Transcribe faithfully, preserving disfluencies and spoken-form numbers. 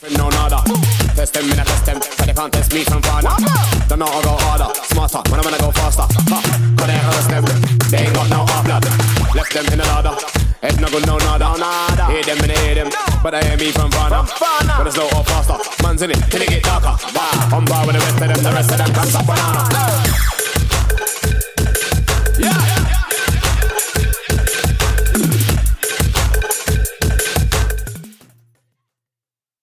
No nada. Test them, me not test them, but they can't test me from far. Don't know how to go harder, smarter, when I'm gonna go faster. Ha, cause they hurt them, they ain't got no hard blood. Left them in the ladder, head no good, no nada. Hear them and they hear them, but they hear me from far now. But it's slow or faster, man's in it, till it get darker. I'm bar with the rest of them, the rest of them can't stop banana.